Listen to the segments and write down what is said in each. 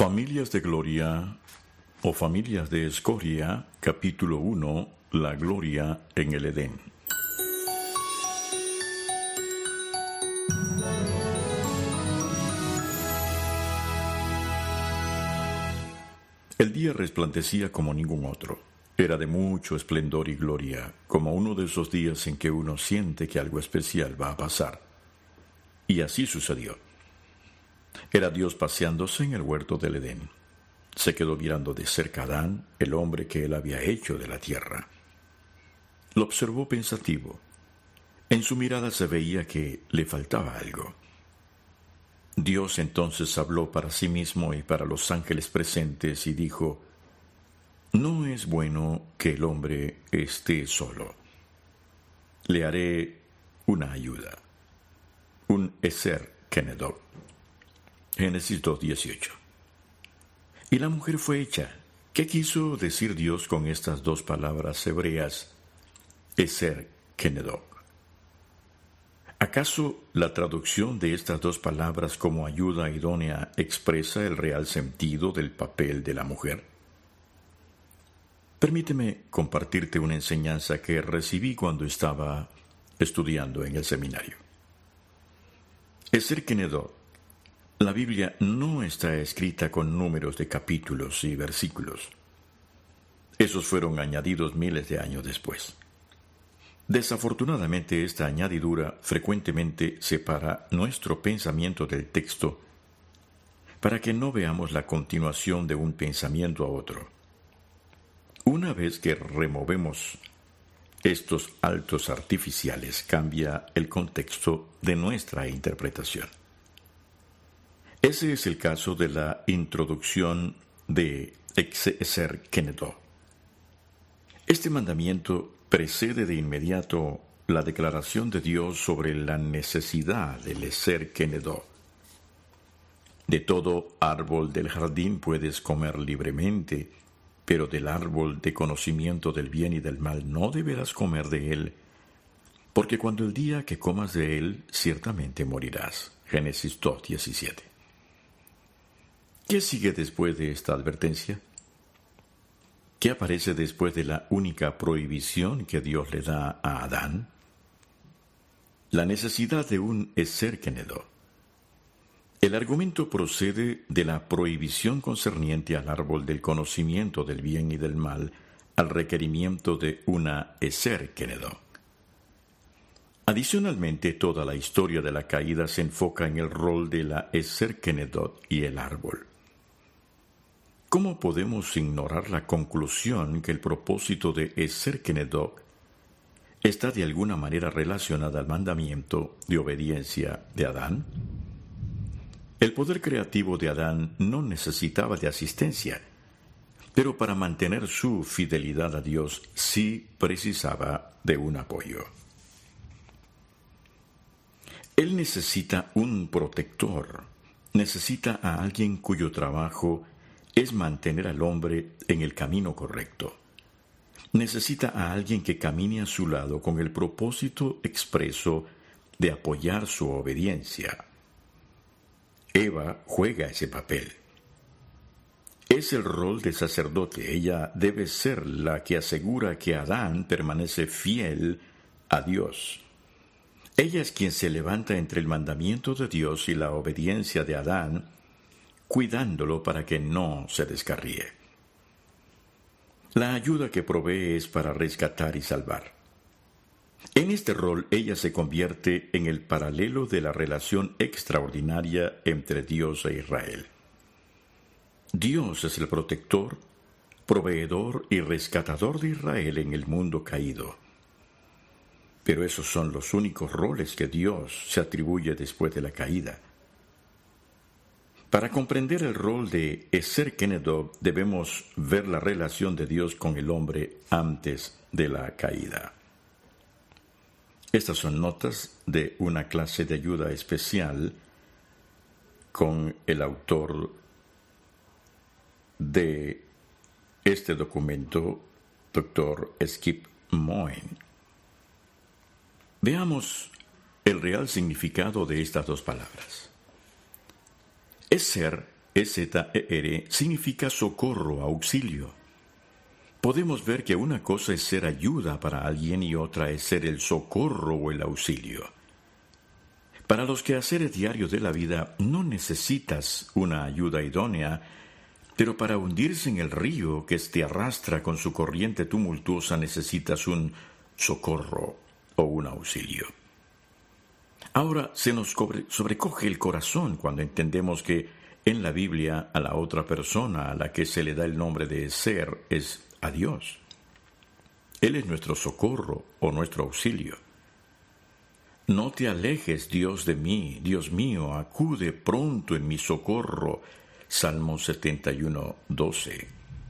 Familias de Gloria o Familias de Escoria, capítulo 1, la gloria en el Edén. El día resplandecía como ningún otro. Era de mucho esplendor y gloria, como uno de esos días en que uno siente que algo especial va a pasar. Y así sucedió. Era Dios paseándose en el huerto del Edén. Se quedó mirando de cerca a Adán, el hombre que él había hecho de la tierra. Lo observó pensativo. En su mirada se veía que le faltaba algo. Dios entonces habló para sí mismo y para los ángeles presentes y dijo: «No es bueno que el hombre esté solo. Le haré una ayuda, un Eser Kenedot». Génesis 2:18. Y la mujer fue hecha. ¿Qué quiso decir Dios con estas dos palabras hebreas, Eser Kenedot? ¿Acaso la traducción de estas dos palabras como ayuda idónea expresa el real sentido del papel de la mujer? Permíteme compartirte una enseñanza que recibí cuando estaba estudiando en el seminario. Eser Kenedot, la Biblia no está escrita con números de capítulos y versículos. Esos fueron añadidos miles de años después. Desafortunadamente, esta añadidura frecuentemente separa nuestro pensamiento del texto para que no veamos la continuación de un pensamiento a otro. Una vez que removemos estos altos artificiales, cambia el contexto de nuestra interpretación. Ese es el caso de la introducción de Eser Kenedot. Este mandamiento precede de inmediato la declaración de Dios sobre la necesidad del Eser Kenedot. De todo árbol del jardín puedes comer libremente, pero del árbol de conocimiento del bien y del mal no deberás comer de él, porque cuando el día que comas de él, ciertamente morirás. Génesis 2:17. ¿Qué sigue después de esta advertencia? ¿Qué aparece después de la única prohibición que Dios le da a Adán? La necesidad de un Eser Kenedot. El argumento procede de la prohibición concerniente al árbol del conocimiento del bien y del mal, al requerimiento de una Eser Kenedot. Adicionalmente, toda la historia de la caída se enfoca en el rol de la Eser Kenedot y el árbol. ¿Cómo podemos ignorar la conclusión que el propósito de Eser Kenedot está de alguna manera relacionada al mandamiento de obediencia de Adán? El poder creativo de Adán no necesitaba de asistencia, pero para mantener su fidelidad a Dios sí precisaba de un apoyo. Él necesita un protector, necesita a alguien cuyo trabajo es mantener al hombre en el camino correcto. Necesita a alguien que camine a su lado con el propósito expreso de apoyar su obediencia. Eva juega ese papel. Es el rol de sacerdote. Ella debe ser la que asegura que Adán permanece fiel a Dios. Ella es quien se levanta entre el mandamiento de Dios y la obediencia de Adán, cuidándolo para que no se descarríe. La ayuda que provee es para rescatar y salvar. En este rol, ella se convierte en el paralelo de la relación extraordinaria entre Dios e Israel. Dios es el protector, proveedor y rescatador de Israel en el mundo caído. Pero esos son los únicos roles que Dios se atribuye después de la caída. Para comprender el rol de Eser Kenedot, debemos ver la relación de Dios con el hombre antes de la caída. Estas son notas de una clase de ayuda especial con el autor de este documento, Dr. Skip Moyne. Veamos el real significado de estas dos palabras. Eser E-Z-E-R, significa socorro, auxilio. Podemos ver que una cosa es ser ayuda para alguien y otra es ser el socorro o el auxilio. Para los quehaceres diarios de la vida no necesitas una ayuda idónea, pero para hundirse en el río que te arrastra con su corriente tumultuosa necesitas un socorro o un auxilio. Ahora se nos sobrecoge el corazón cuando entendemos que en la Biblia a la otra persona a la que se le da el nombre de ser es a Dios. Él es nuestro socorro o nuestro auxilio. No te alejes, Dios, de mí, Dios mío, acude pronto en mi socorro. Salmo 71, 12.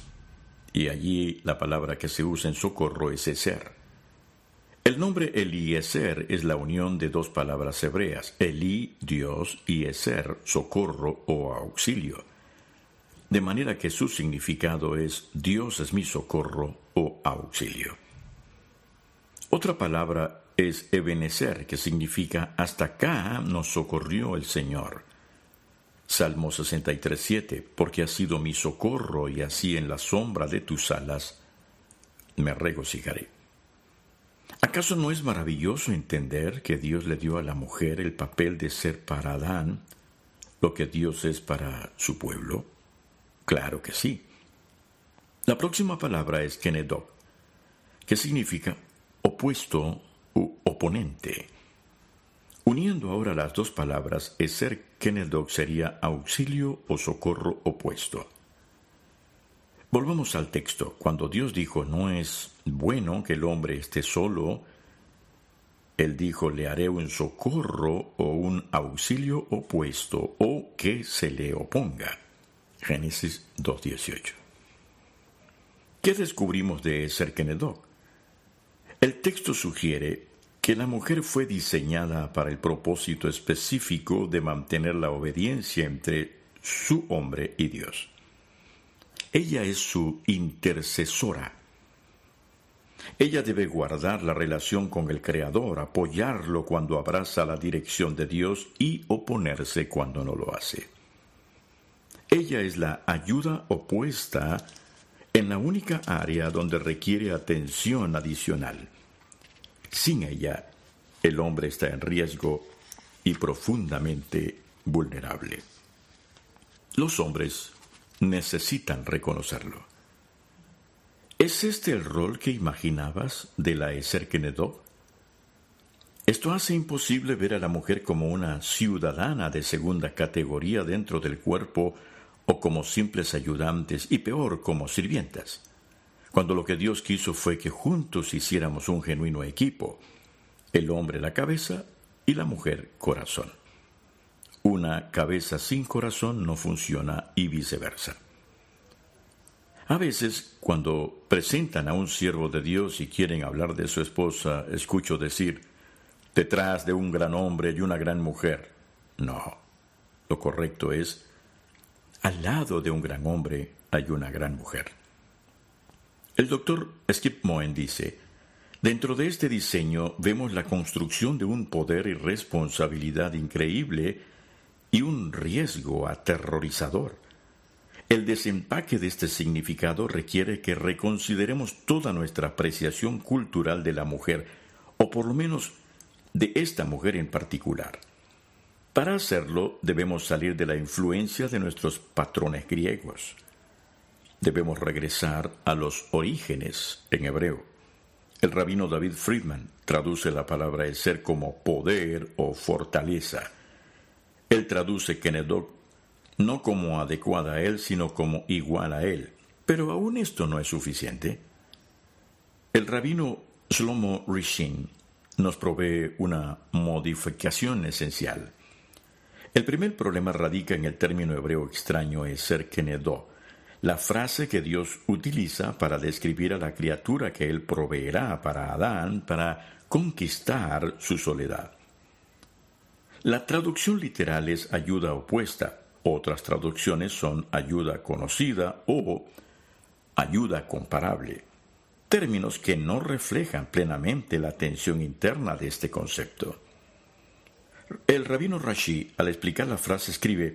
Y allí la palabra que se usa en socorro es eser. El nombre Eliezer es la unión de dos palabras hebreas, Elí, Dios, y eser, socorro o auxilio. De manera que su significado es Dios es mi socorro o auxilio. Otra palabra es Ebenezer, que significa hasta acá nos socorrió el Señor. Salmo 63, 7, porque has sido mi socorro y así en la sombra de tus alas me regocijaré. ¿Acaso no es maravilloso entender que Dios le dio a la mujer el papel de ser para Adán lo que Dios es para su pueblo? Claro que sí. La próxima palabra es kenedok, que significa opuesto u oponente. Uniendo ahora las dos palabras, eser kenedok sería auxilio o socorro opuesto. Volvamos al texto. Cuando Dios dijo, no es bueno que el hombre esté solo, Él dijo, le haré un socorro o un auxilio opuesto o que se le oponga. Génesis 2:18. ¿Qué descubrimos de eser kenedok? El texto sugiere que la mujer fue diseñada para el propósito específico de mantener la obediencia entre su hombre y Dios. Ella es su intercesora. Ella debe guardar la relación con el Creador, apoyarlo cuando abraza la dirección de Dios y oponerse cuando no lo hace. Ella es la ayuda opuesta en la única área donde requiere atención adicional. Sin ella, el hombre está en riesgo y profundamente vulnerable. Los hombres necesitan reconocerlo. ¿Es este el rol que imaginabas de la eser kenedok? Esto hace imposible ver a la mujer como una ciudadana de segunda categoría dentro del cuerpo o como simples ayudantes y peor como sirvientas, cuando lo que Dios quiso fue que juntos hiciéramos un genuino equipo, el hombre la cabeza y la mujer corazón. Una cabeza sin corazón no funciona y viceversa. A veces, cuando presentan a un siervo de Dios y quieren hablar de su esposa, escucho decir, detrás de un gran hombre y una gran mujer. No, lo correcto es, al lado de un gran hombre hay una gran mujer. El doctor Skip Moen dice, dentro de este diseño vemos la construcción de un poder y responsabilidad increíble y un riesgo aterrorizador. El desempaque de este significado requiere que reconsideremos toda nuestra apreciación cultural de la mujer, o por lo menos de esta mujer en particular. Para hacerlo, debemos salir de la influencia de nuestros patrones griegos. Debemos regresar a los orígenes en hebreo. El rabino David Friedman traduce la palabra eser como poder o fortaleza. Él traduce kenedok no como adecuada a él, sino como igual a él. Pero aún esto no es suficiente. El rabino Shlomo Rishin nos provee una modificación esencial. El primer problema radica en el término hebreo extraño eser kenedok, la frase que Dios utiliza para describir a la criatura que Él proveerá para Adán para conquistar su soledad. La traducción literal es ayuda opuesta. Otras traducciones son ayuda conocida o ayuda comparable, términos que no reflejan plenamente la tensión interna de este concepto. El rabino Rashi, al explicar la frase, escribe,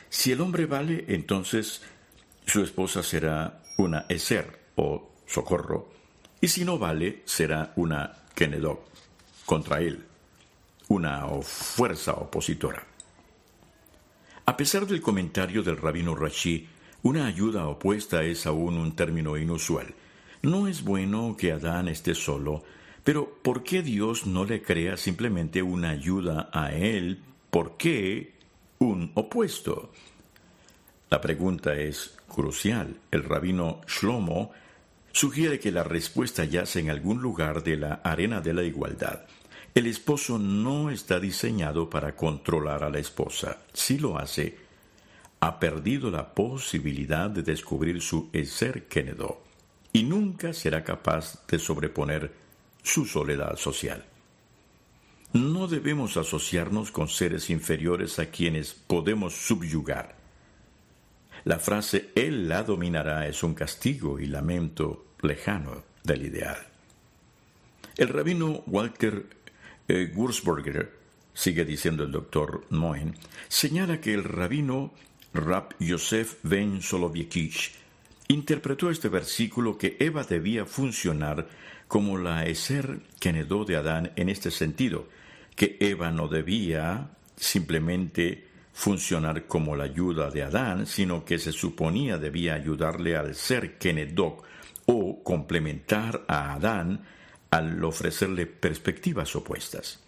Si el hombre vale, entonces su esposa será una eser o socorro, y si no vale, será una kenedok contra él, una fuerza opositora. A pesar del comentario del rabino Rashi, una ayuda opuesta es aún un término inusual. No es bueno que Adán esté solo, pero ¿por qué Dios no le crea simplemente una ayuda a él? ¿Por qué un opuesto? La pregunta es crucial. El rabino Shlomo sugiere que la respuesta yace en algún lugar de la arena de la igualdad. El esposo no está diseñado para controlar a la esposa. Si lo hace, ha perdido la posibilidad de descubrir su eser kenedó y nunca será capaz de sobreponer su soledad social. No debemos asociarnos con seres inferiores a quienes podemos subyugar. La frase «él la dominará» es un castigo y lamento lejano del ideal. El rabino Walter Wurzburger, sigue diciendo el doctor Moen, señala que el rabino Rab Yosef ben Soloveitchik interpretó este versículo que Eva debía funcionar como la eser kenedó de Adán en este sentido, que Eva no debía simplemente funcionar como la ayuda de Adán, sino que se suponía debía ayudarle al ser kenedó o complementar a Adán al ofrecerle perspectivas opuestas.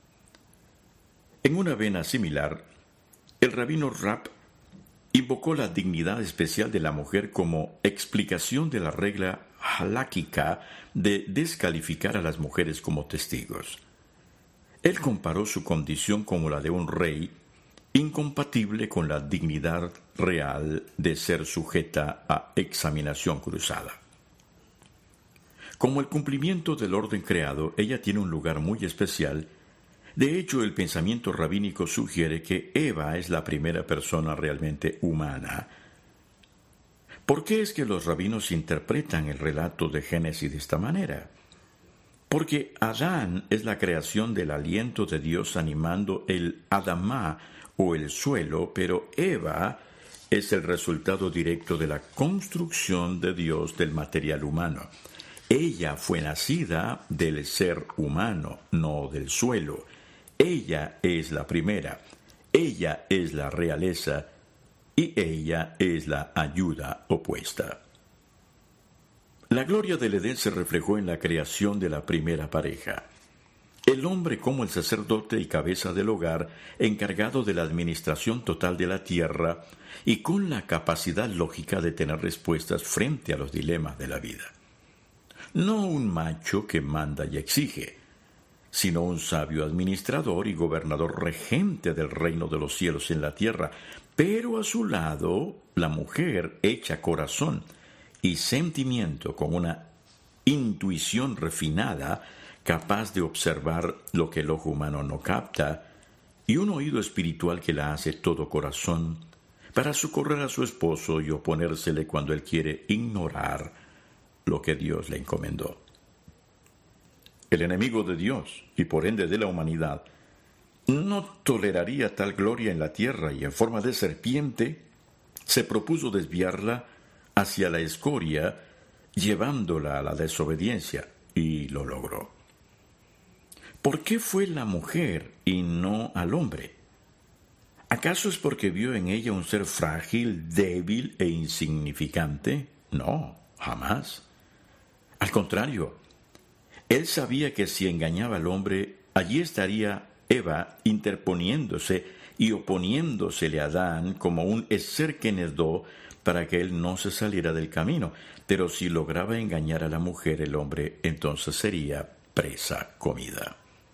En una vena similar, el rabino Rab invocó la dignidad especial de la mujer como explicación de la regla haláquica de descalificar a las mujeres como testigos. Él comparó su condición como la de un rey, incompatible con la dignidad real de ser sujeta a examinación cruzada. Como el cumplimiento del orden creado, ella tiene un lugar muy especial. De hecho, el pensamiento rabínico sugiere que Eva es la primera persona realmente humana. ¿Por qué es que los rabinos interpretan el relato de Génesis de esta manera? Porque Adán es la creación del aliento de Dios animando el Adamá o el suelo, pero Eva es el resultado directo de la construcción de Dios del material humano. Ella fue nacida del ser humano, no del suelo. Ella es la primera, ella es la realeza y ella es la ayuda opuesta. La gloria del Edén se reflejó en la creación de la primera pareja. El hombre como el sacerdote y cabeza del hogar, encargado de la administración total de la tierra y con la capacidad lógica de tener respuestas frente a los dilemas de la vida. No un macho que manda y exige, sino un sabio administrador y gobernador regente del reino de los cielos en la tierra, pero a su lado la mujer hecha corazón y sentimiento con una intuición refinada, capaz de observar lo que el ojo humano no capta, y un oído espiritual que la hace todo corazón, para socorrer a su esposo y oponérsele cuando él quiere ignorar lo que Dios le encomendó. El enemigo de Dios, y por ende de la humanidad, no toleraría tal gloria en la tierra y en forma de serpiente se propuso desviarla hacia la escoria, llevándola a la desobediencia, y lo logró. ¿Por qué fue la mujer y no al hombre? ¿Acaso es porque vio en ella un ser frágil, débil e insignificante? No, jamás. Al contrario, él sabía que si engañaba al hombre, allí estaría Eva interponiéndose y oponiéndosele a Adán como un eser kenedó para que él no se saliera del camino. Pero si lograba engañar a la mujer, el hombre entonces sería presa comida.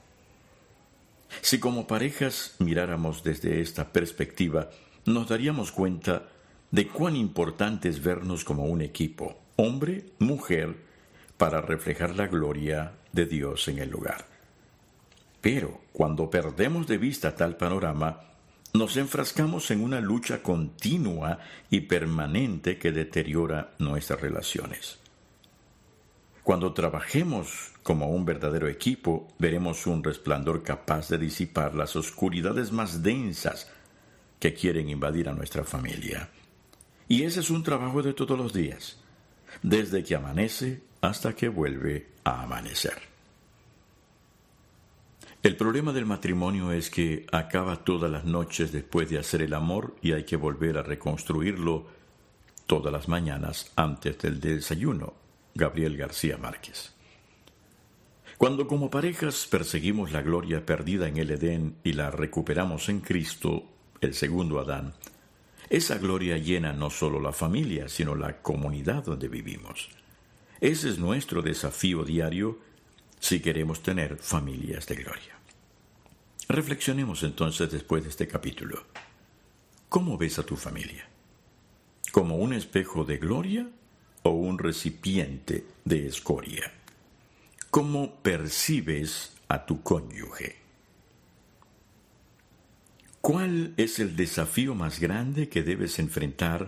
Si como parejas miráramos desde esta perspectiva, nos daríamos cuenta de cuán importante es vernos como un equipo, hombre, mujer, para reflejar la gloria de Dios en el lugar. Pero cuando perdemos de vista tal panorama, nos enfrascamos en una lucha continua y permanente que deteriora nuestras relaciones. Cuando trabajemos como un verdadero equipo, veremos un resplandor capaz de disipar las oscuridades más densas que quieren invadir a nuestra familia. Y ese es un trabajo de todos los días, desde que amanece hasta que vuelve a amanecer. El problema del matrimonio es que acaba todas las noches después de hacer el amor y hay que volver a reconstruirlo todas las mañanas antes del desayuno. Gabriel García Márquez. Cuando como parejas perseguimos la gloria perdida en el Edén y la recuperamos en Cristo, el segundo Adán, esa gloria llena no solo la familia, sino la comunidad donde vivimos. Ese es nuestro desafío diario si queremos tener familias de gloria. Reflexionemos entonces después de este capítulo. ¿Cómo ves a tu familia? ¿Como un espejo de gloria o un recipiente de escoria? ¿Cómo percibes a tu cónyuge? ¿Cuál es el desafío más grande que debes enfrentar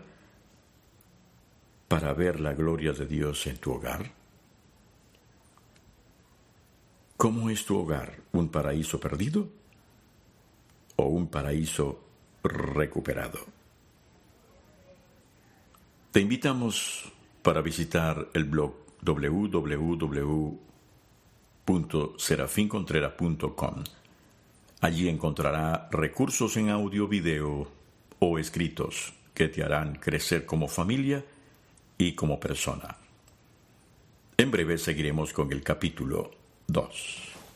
para ver la gloria de Dios en tu hogar? ¿Cómo es tu hogar? ¿Un paraíso perdido o un paraíso recuperado? Te invitamos para visitar el blog www.serafincontreras.com. Allí encontrará recursos en audio, video o escritos que te harán crecer como familia y como persona. En breve seguiremos con el capítulo 2.